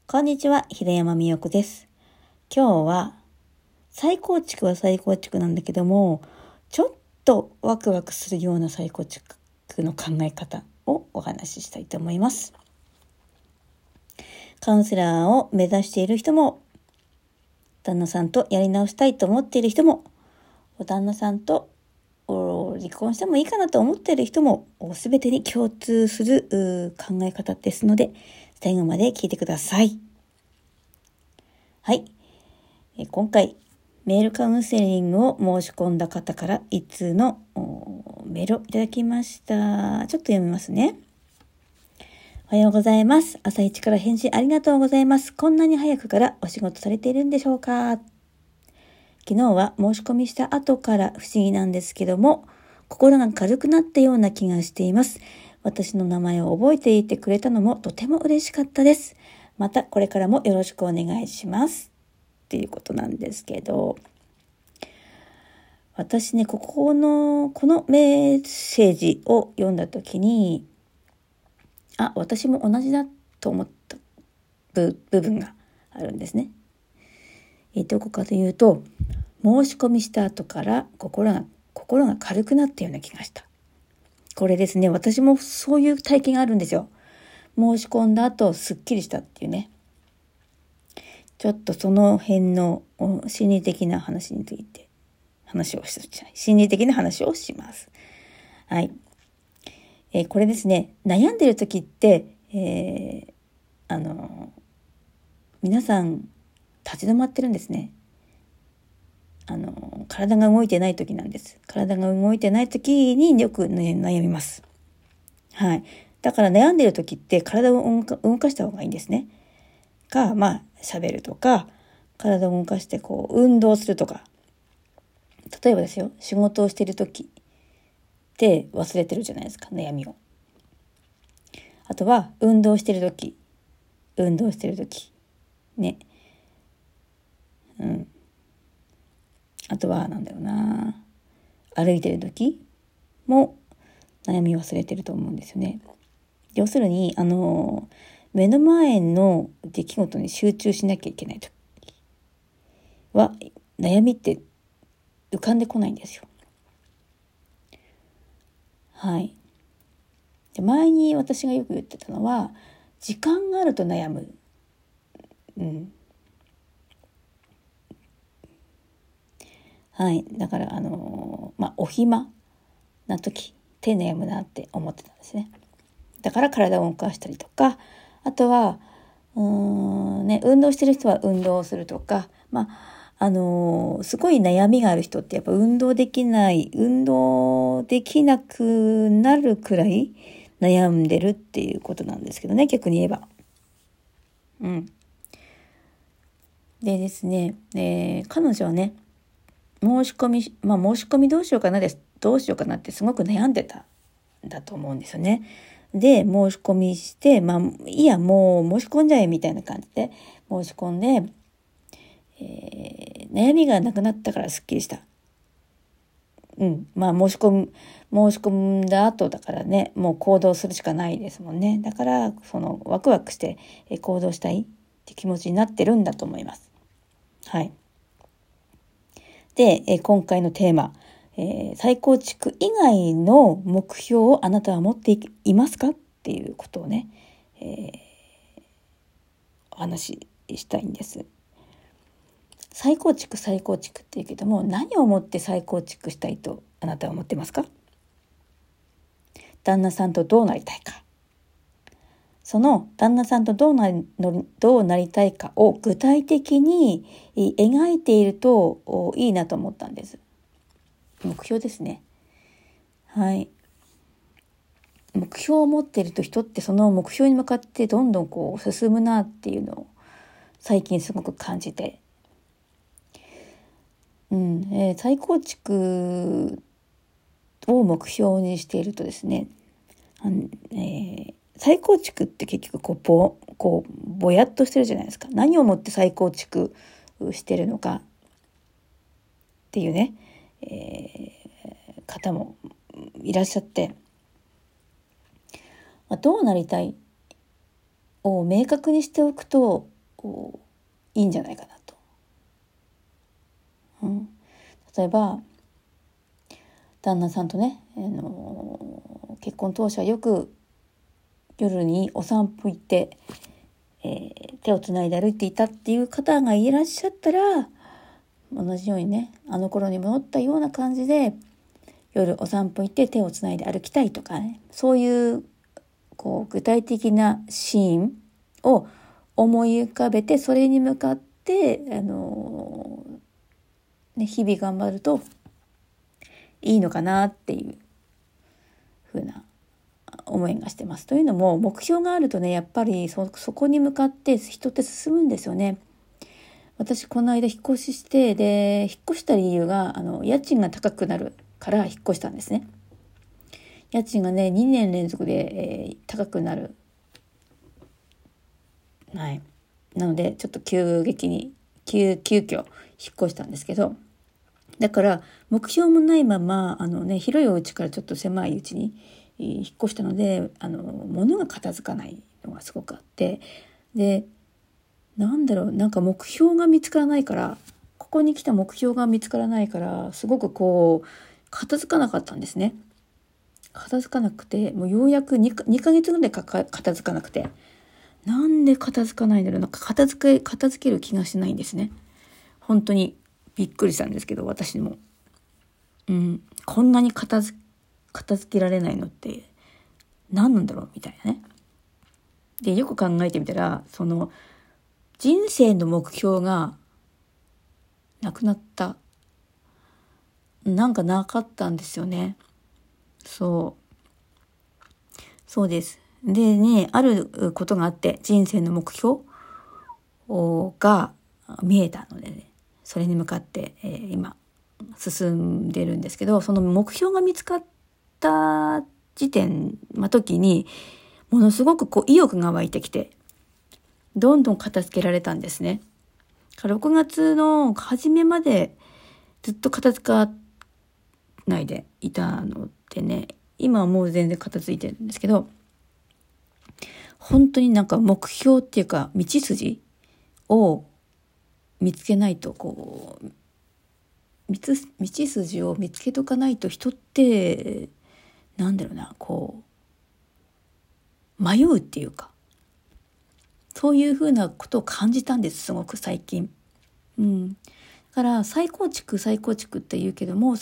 こんにちは、平山美代子です。今日は再構築は再構築なんだけども、ちょっとワクワクするような再構築の考え方をお話ししたいと思います。カウンセラーを目指している人も、旦那さんとやり直したいと思っている人も、旦那さんと離婚してもいいかなと思っている人も、すべてに共通する考え方ですので、最後まで聞いてください。はい。今回、メールカウンセリングを申し込んだ方から一通のメールをいただきました。ちょっと読みますね。おはようございます。朝一から返信ありがとうございます。こんなに早くからお仕事されているんでしょうか？昨日は申し込みした後から不思議なんですけども、心が軽くなったような気がしています。私の名前を覚えていてくれたのもとても嬉しかったです。またこれからもよろしくお願いします。っていうことなんですけど、私ね、このメッセージを読んだときに、私も同じだと思った部分があるんですね。どこかというと、申し込みした後から心が軽くなったような気がした。これですね、私もそういう体験があるんですよ。申し込んだ後、すっきりしたっていうね。ちょっとその辺の心理的な話について心理的な話をします。はい。これですね、悩んでる時って、皆さん立ち止まってるんですね。体が動いてない時なんです。体が動いてない時によく、ね、悩みます。はい。だから悩んでる時って体を動かした方がいいんですね。喋るとか、体を動かして運動するとか。例えばですよ、仕事をしている時って忘れてるじゃないですか、悩みを。あとは運動してる時ね。あとは歩いてる時も悩み忘れてると思うんですよね。要するに目の前の出来事に集中しなきゃいけない時は悩みって浮かんでこないんですよ。はい。で、前に私がよく言ってたのは、時間があると悩む。はい。だからお暇な時って悩むなって思ってたんですね。だから体を動かしたりとか、あとは運動してる人は運動するとか、すごい悩みがある人ってやっぱ運動できなくなるくらい悩んでるっていうことなんですけどね、逆に言えば。でですね、彼女はね、申し込みどうしようかなってすごく悩んでたんだと思うんですよね。で、申し込みして、いいや、もう申し込んじゃえみたいな感じで申し込んで、悩みがなくなったからすっきりした。申し込んだ後だからね、もう行動するしかないですもんね。だから、ワクワクして行動したいって気持ちになってるんだと思います。はい。で、今回のテーマ、再構築以外の目標をあなたは持っていますかっていうことをね、お話ししたいんです。再構築って言うけども、何をもって再構築したいとあなたは思ってますか？旦那さんとどうなりたいか。その旦那さんとどうなりたいかを具体的に描いているといいなと思ったんです。目標ですね。はい。目標を持っていると人ってその目標に向かってどんどん進むなっていうのを最近すごく感じて。再構築を目標にしているとですね、再構築って結局ぼやっとしてるじゃないですか。何をもって再構築してるのかっていうね、方もいらっしゃって、どうなりたいを明確にしておくといいんじゃないかなと。例えば旦那さんとね、結婚当初はよく夜にお散歩行って、手をつないで歩いていたっていう方がいらっしゃったら、同じようにね、あの頃に戻ったような感じで夜お散歩行って手をつないで歩きたいとかね、そういう具体的なシーンを思い浮かべて、それに向かって日々頑張るといいのかなっていう風な思いがしてます。というのも、目標があるとね、やっぱりそこに向かって人って進むんですよね。私この間引っ越しして、で引っ越した理由が家賃が高くなるから引っ越したんですね。家賃がね2年連続で、高くなる。はい。なのでちょっと急遽引っ越したんですけど、だから目標もないまま広いお家からちょっと狭い家に引っ越したので、物が片付かないのがすごくあって、でなんか目標が見つからないから、ここに来た目標が見つからないから、すごく片付かなかったんですね。片付かなくて、もうようやく2ヶ月ぐらい片付かなくて、なんで片付かないんだろう。なんか片付ける気がしないんですね。本当にびっくりしたんですけど、私も。こんなに片付けられないのって何なんだろうみたいなね。で、よく考えてみたら、人生の目標がなくなった。なんかなかったんですよね。そうです。でね、あることがあって、人生の目標が見えたのでね、それに向かって、今進んでるんですけど、その目標が見つかった時にものすごく意欲が湧いてきて、どんどん片付けられたんですね。6月の初めまでずっと片付かないでいたのでね、今はもう全然片付いてるんですけど、本当になんか目標っていうか道筋を見つけないと、道筋を見つけとかないと、人って迷うっていうか、そういうふうなことを感じたんです、すごく最近。だから再構築って言うけども、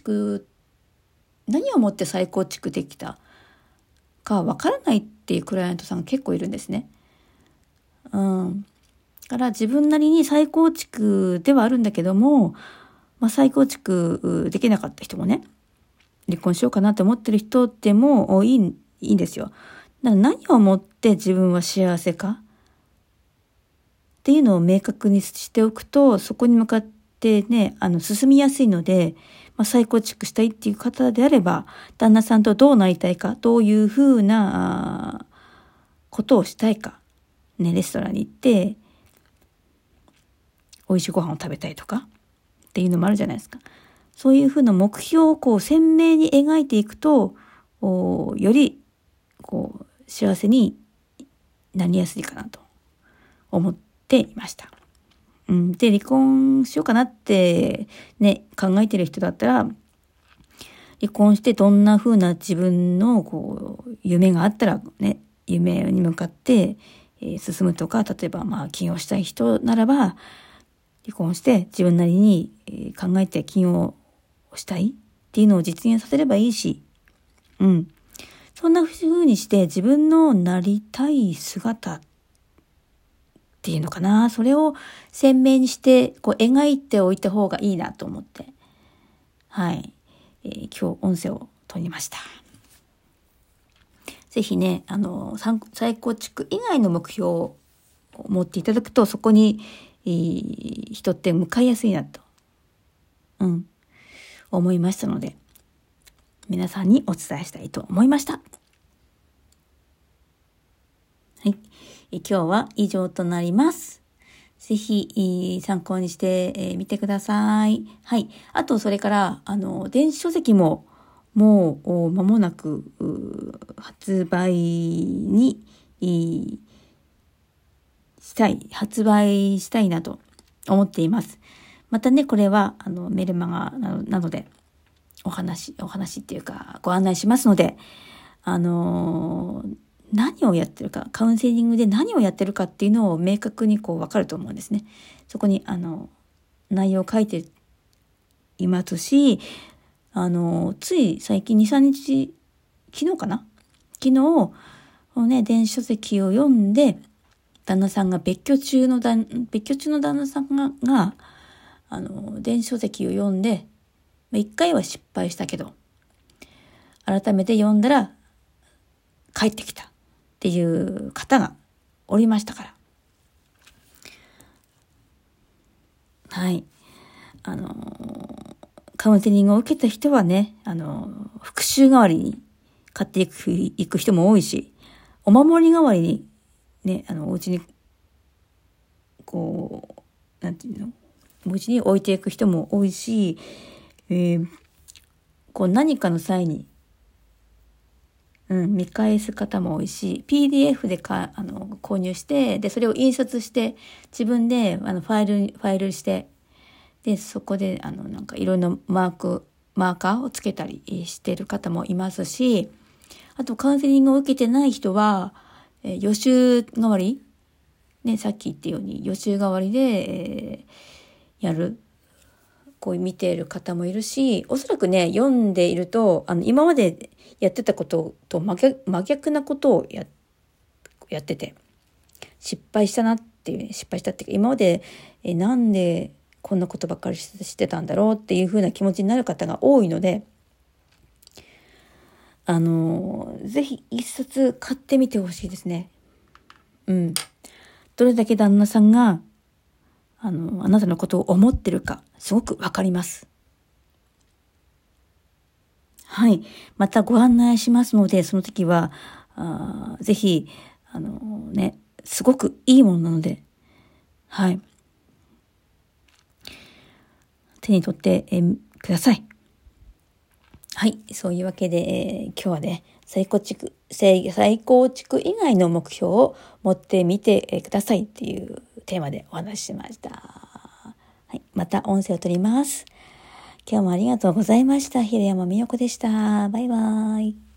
何をもって再構築できたかわからないっていうクライアントさんが結構いるんですね。だから自分なりに再構築ではあるんだけども、再構築できなかった人もね、離婚しようかなって思ってる人でもいいんですよ。だから何をもって自分は幸せかっていうのを明確にしておくと、そこに向かってね、進みやすいので、再構築したいっていう方であれば、旦那さんとどうなりたいか、どういうふうなことをしたいか、ね、レストランに行って美味しいご飯を食べたいとかっていうのもあるじゃないですか。そういうふうな目標を鮮明に描いていくと、より幸せになりやすいかなと思っていました。で、離婚しようかなってね、考えてる人だったら、離婚してどんな風な自分の夢があったらね、夢に向かって、進むとか、例えば起業したい人ならば、離婚して自分なりに考えて起業したいっていうのを実現させればいいし、そんな風にして自分のなりたい姿っていうのかな、それを鮮明にして描いておいた方がいいなと思って、今日音声を取りました。ぜひね、再構築以外の目標を持っていただくと、そこに人って向かいやすいなと、思いましたので、皆さんにお伝えしたいと思いました。今日は以上となります。ぜひ参考にしてみてください。あとそれから電子書籍ももう間もなく発売に発売したいなと思っています。またね、これはメルマガなどでお話っていうかご案内しますので、何をやってるか、カウンセリングで何をやってるかっていうのを明確に分かると思うんですね。そこに内容を書いていますし、つい最近2、3日、昨日ね、電子書籍を読んで、旦那さんが別居中の旦那さんが電子書籍を読んで、一回は失敗したけど、改めて読んだら帰ってきたっていう方がおりましたから。はい。カウンセリングを受けた人はね、復習代わりに買っていく人も多いし、お守り代わりにね、お家にお家に置いていく人も多いし、何かの際に、見返す方も多いし、PDF で購入して、で、それを印刷して、自分でファイルして、で、そこでいろんなマーカーをつけたりしてる方もいますし、あとカウンセリングを受けてない人は、予習代わり、ね、さっき言ったように予習代わりで、やる。見ている方もいるし、おそらくね、読んでいると、今までやってたことと真逆なことをやってて、失敗したっていうか、今まで、なんでこんなことばっかりしてたんだろうっていう風な気持ちになる方が多いので、ぜひ一冊買ってみてほしいですね。どれだけ旦那さんが、あなたのことを思ってるか、すごくわかります。はい。またご案内しますので、その時は、ぜひ、すごくいいものなので、はい。手に取ってください。はい。そういうわけで、今日はね、再構築以外の目標を持ってみてくださいっていうテーマでお話ししました。はい。また音声を取ります。今日もありがとうございました。平山美代子でした。バイバイ。